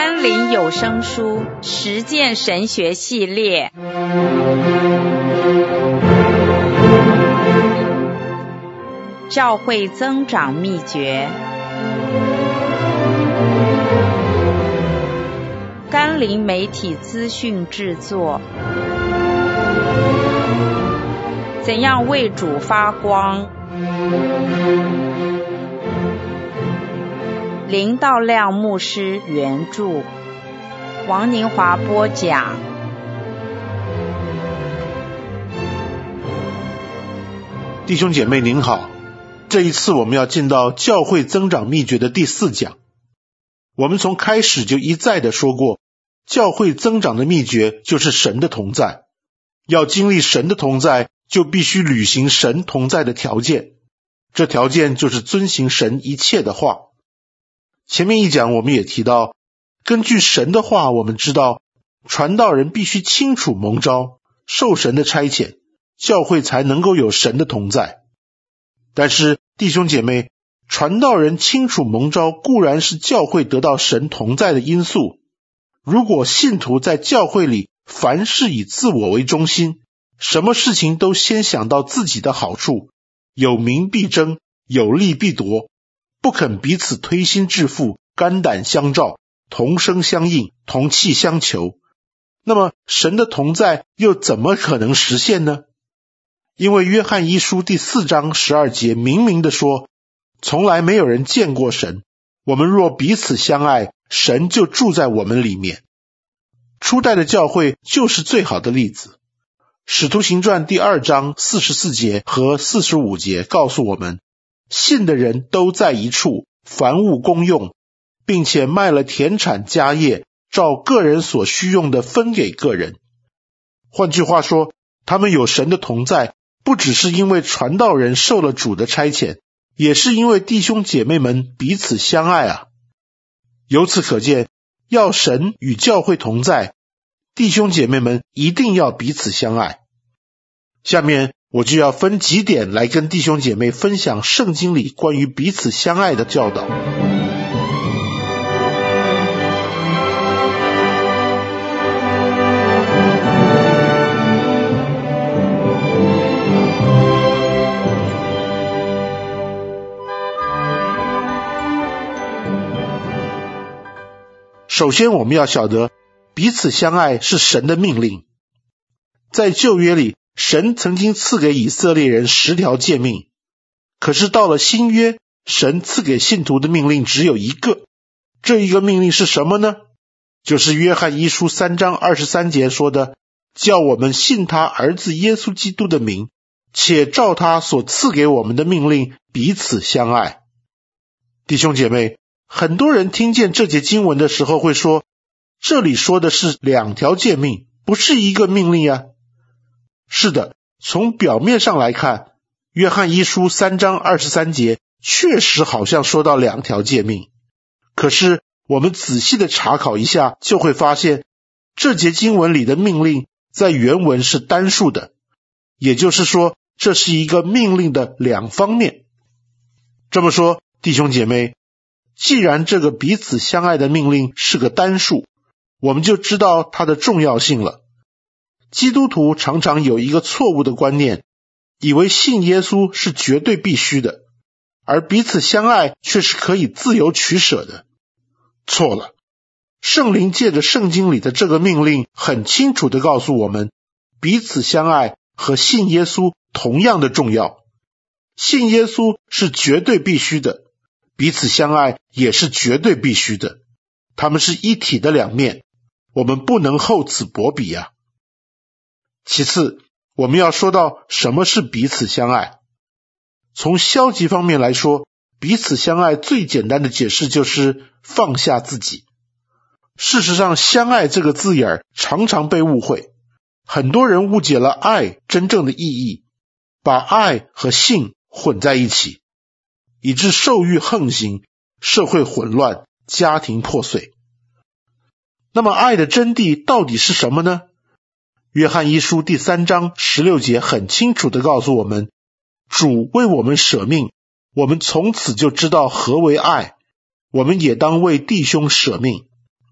甘霖有声书实践神学系列，教会增长秘诀。甘霖媒体资讯制作。怎样为主发光？林道亮牧师原著，王宁华播讲。 弟兄姐妹您好，这一次我们要进到教会增长秘诀的第4讲。我们从开始就一再的说过，教会增长的秘诀就是神的同在，要经历神的同在，就必须履行神同在的条件，这条件就是遵行神一切的话。前面一讲我们也提到，根据神的话，我们知道传道人必须清楚蒙召，受神的差遣，教会才能够有神的同在。但是弟兄姐妹，传道人清楚蒙召固然是教会得到神同在的因素，如果信徒在教会里凡事以自我为中心，什么事情都先想到自己的好处，有名必争，有利必夺，不肯彼此推心置腹，肝胆相照，同声相应，同气相求，那么神的同在又怎么可能实现呢？因为约翰一书第4章12节明明的说，从来没有人见过神，我们若彼此相爱，神就住在我们里面。初代的教会就是最好的例子。使徒行传第2章44节和45节告诉我们，信的人都在一处，凡物公用，并且卖了田产家业，照个人所需用的分给个人。换句话说，他们有神的同在，不只是因为传道人受了主的差遣，也是因为弟兄姐妹们彼此相爱啊。由此可见，要神与教会同在，弟兄姐妹们一定要彼此相爱。下面我就要分几点来跟弟兄姐妹分享圣经里关于彼此相爱的教导。首先我们要晓得，彼此相爱是神的命令。在旧约里，神曾经赐给以色列人10条诫命，可是到了新约，神赐给信徒的命令只有一个。这一个命令是什么呢？就是约翰一书3章23节说的，叫我们信他儿子耶稣基督的名，且照他所赐给我们的命令彼此相爱。弟兄姐妹，很多人听见这节经文的时候会说，这里说的是2条诫命，不是一个命令啊。是的，从表面上来看，约翰一书3章23节确实好像说到2条诫命，可是我们仔细的查考一下，就会发现这节经文里的命令在原文是单数的，也就是说，这是一个命令的2方面。这么说，弟兄姐妹，既然这个彼此相爱的命令是个单数，我们就知道它的重要性了。基督徒常常有一个错误的观念，以为信耶稣是绝对必须的，而彼此相爱却是可以自由取舍的。错了，圣灵借着圣经里的这个命令很清楚地告诉我们，彼此相爱和信耶稣同样的重要。信耶稣是绝对必须的，彼此相爱也是绝对必须的，它们是一体的2面，我们不能厚此薄彼啊。其次，我们要说到什么是彼此相爱。从消极方面来说，彼此相爱最简单的解释就是放下自己。事实上，相爱这个字眼常常被误会，很多人误解了爱真正的意义，把爱和性混在一起，以致兽欲横行，社会混乱，家庭破碎。那么爱的真谛到底是什么呢？约翰一书第3章16节很清楚地告诉我们，主为我们舍命，我们从此就知道何为爱，我们也当为弟兄舍命。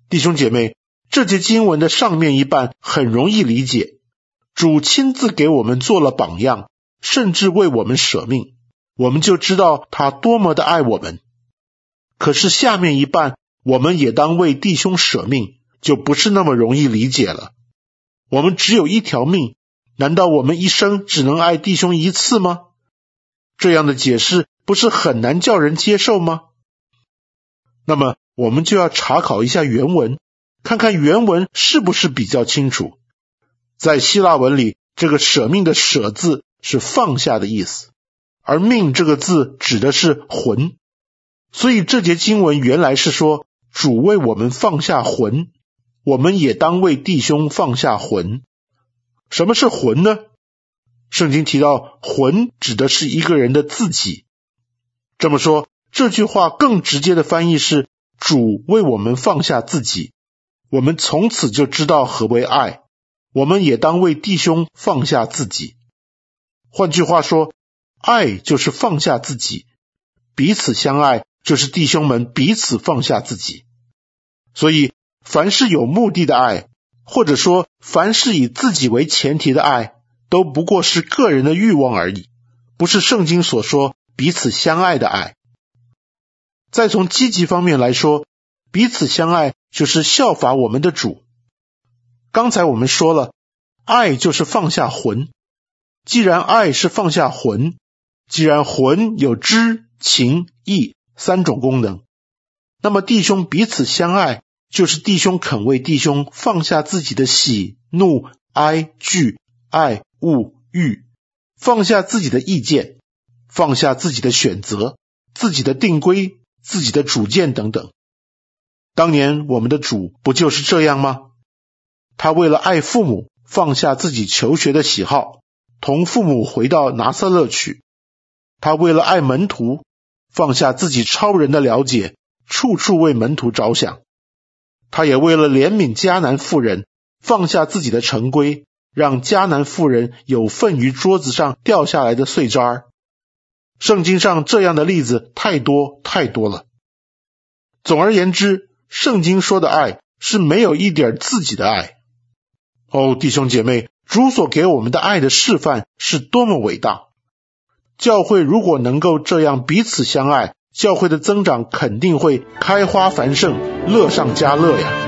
弟兄姐妹，这节经文的上面一半很容易理解，主亲自给我们做了榜样，甚至为我们舍命，我们就知道他多么的爱我们。可是下面一半，我们也当为弟兄舍命，就不是那么容易理解了。我们只有一条命，难道我们一生只能爱弟兄一次吗？这样的解释不是很难叫人接受吗？那么我们就要查考一下原文，看看原文是不是比较清楚。在希腊文里，这个舍命的舍字是放下的意思，而命这个字指的是魂。所以这节经文原来是说，主为我们放下魂，我们也当为弟兄放下魂。什么是魂呢？圣经提到魂指的是一个人的自己。这么说，这句话更直接的翻译是，主为我们放下自己，我们从此就知道何为爱，我们也当为弟兄放下自己。换句话说，爱就是放下自己，彼此相爱就是弟兄们彼此放下自己。所以凡是有目的的爱，或者说凡是以自己为前提的爱，都不过是个人的欲望而已，不是圣经所说彼此相爱的爱。再从积极方面来说，彼此相爱就是效法我们的主。刚才我们说了，爱就是放下魂。既然爱是放下魂，既然魂有知、情、意三种功能，那么弟兄彼此相爱，就是弟兄肯为弟兄放下自己的喜、怒、哀、惧、爱、恶、欲，放下自己的意见，放下自己的选择，自己的定规，自己的主见等等。当年我们的主不就是这样吗？他为了爱父母，放下自己求学的喜好，同父母回到拿撒勒去。他为了爱门徒，放下自己超人的了解，处处为门徒着想。他也为了怜悯迦南妇人，放下自己的成规，让迦南妇人有份于桌子上掉下来的碎渣。圣经上这样的例子太多太多了。总而言之，圣经说的爱是没有一点自己的爱。弟兄姐妹，主所给我们的爱的示范是多么伟大！教会如果能够这样彼此相爱，教会的增长肯定会开花繁盛，乐上加乐呀。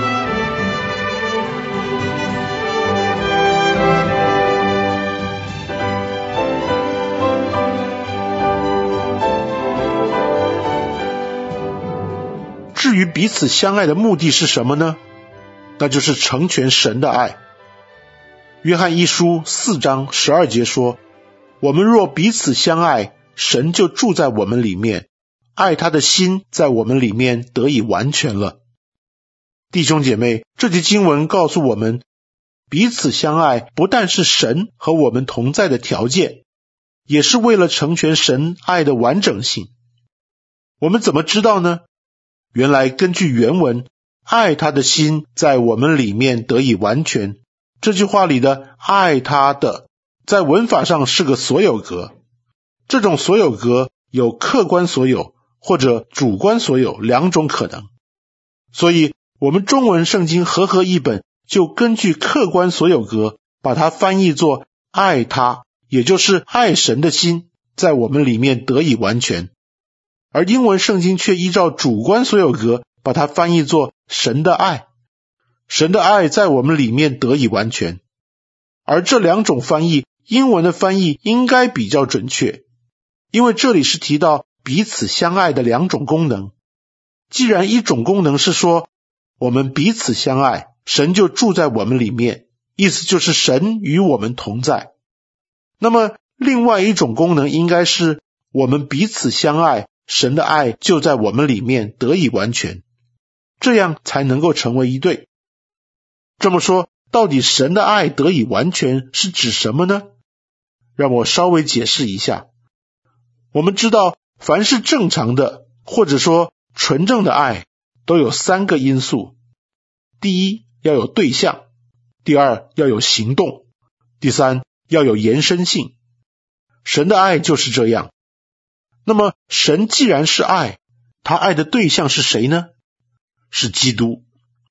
至于彼此相爱的目的是什么呢？那就是成全神的爱。约翰一书4章12节说，我们若彼此相爱，神就住在我们里面，爱他的心在我们里面得以完全了。弟兄姐妹，这节经文告诉我们，彼此相爱不但是神和我们同在的条件，也是为了成全神爱的完整性。我们怎么知道呢？原来根据原文，爱他的心在我们里面得以完全，这句话里的爱他的在文法上是个所有格。这种所有格有客观所有或者主观所有两种可能，所以我们中文圣经和合译本就根据客观所有格把它翻译作爱他，也就是爱神的心在我们里面得以完全。而英文圣经却依照主观所有格把它翻译作神的爱，神的爱在我们里面得以完全。而这两种翻译，英文的翻译应该比较准确，因为这里是提到彼此相爱的两种功能。既然一种功能是说我们彼此相爱，神就住在我们里面，意思就是神与我们同在。那么另外一种功能应该是我们彼此相爱，神的爱就在我们里面得以完全，这样才能够成为一对。这么说，到底神的爱得以完全是指什么呢？让我稍微解释一下。我们知道，凡是正常的或者说纯正的爱，都有3个因素。第一，要有对象；第二，要有行动；第三，要有延伸性。神的爱就是这样。那么神既然是爱，他爱的对象是谁呢？是基督。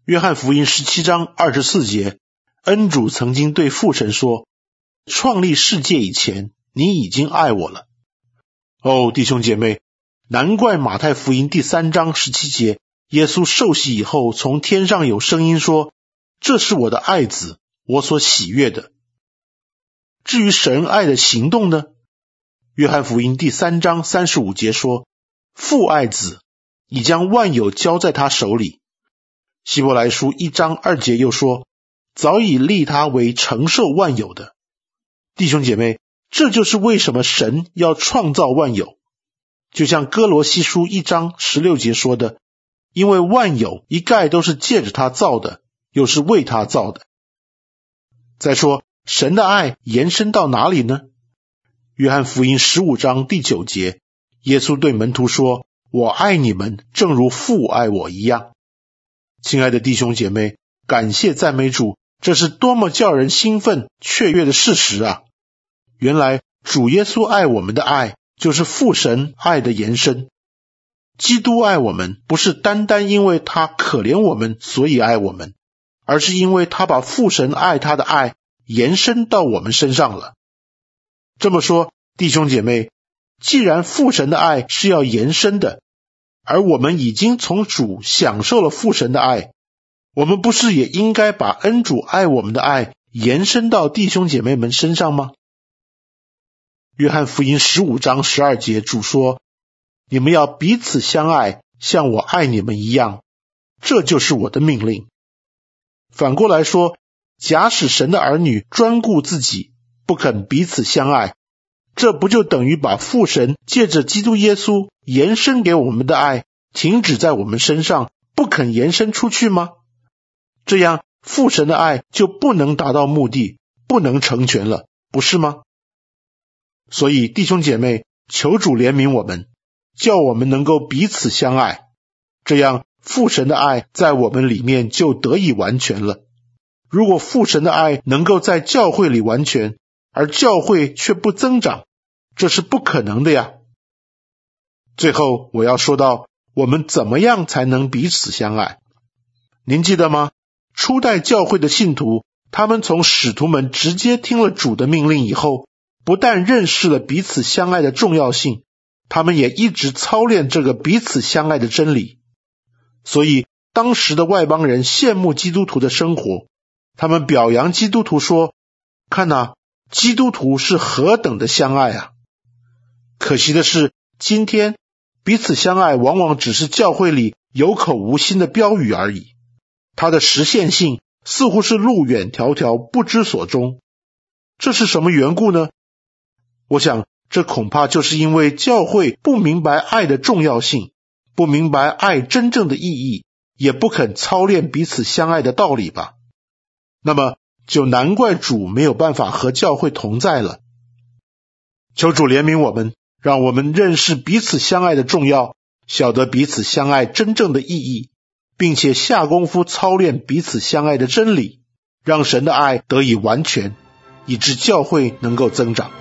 约翰福音17章24节，恩主曾经对父神说，创立世界以前，你已经爱我了。弟兄姐妹，难怪马太福音第3章17节，耶稣受洗以后，从天上有声音说，这是我的爱子，我所喜悦的。至于神爱的行动呢？约翰福音第3章35节说，父爱子，已将万有交在他手里。希伯来书1章2节又说，早已立他为承受万有的。弟兄姐妹，这就是为什么神要创造万有。就像哥罗西书1章16节说的，因为万有一概都是借着他造的，又是为他造的。再说，神的爱延伸到哪里呢？约翰福音15章第9节，耶稣对门徒说，我爱你们，正如父爱我一样。亲爱的弟兄姐妹，感谢赞美主，这是多么叫人兴奋雀跃的事实啊！原来主耶稣爱我们的爱，就是父神爱的延伸。基督爱我们，不是单单因为他可怜我们所以爱我们，而是因为他把父神爱他的爱延伸到我们身上了。这么说，弟兄姐妹，既然父神的爱是要延伸的，而我们已经从主享受了父神的爱，我们不是也应该把恩主爱我们的爱延伸到弟兄姐妹们身上吗？约翰福音15章12节，主说，你们要彼此相爱，像我爱你们一样，这就是我的命令。反过来说，假使神的儿女专顾自己，不肯彼此相爱，这不就等于把父神借着基督耶稣延伸给我们的爱停止在我们身上，不肯延伸出去吗？这样父神的爱就不能达到目的，不能成全了，不是吗？所以弟兄姐妹，求主怜悯我们，叫我们能够彼此相爱，这样父神的爱在我们里面就得以完全了。如果父神的爱能够在教会里完全，而教会却不增长，这是不可能的呀。最后我要说到，我们怎么样才能彼此相爱？您记得吗？初代教会的信徒，他们从使徒们直接听了主的命令以后，不但认识了彼此相爱的重要性，他们也一直操练这个彼此相爱的真理。所以当时的外邦人羡慕基督徒的生活，他们表扬基督徒说，看啊，基督徒是何等的相爱啊！可惜的是，今天彼此相爱往往只是教会里有口无心的标语而已，它的实现性似乎是路远迢迢，不知所终。这是什么缘故呢？我想这恐怕就是因为教会不明白爱的重要性，不明白爱真正的意义，也不肯操练彼此相爱的道理吧。那么就难怪主没有办法和教会同在了。求主怜悯我们，让我们认识彼此相爱的重要，晓得彼此相爱真正的意义，并且下功夫操练彼此相爱的真理，让神的爱得以完全，以致教会能够增长。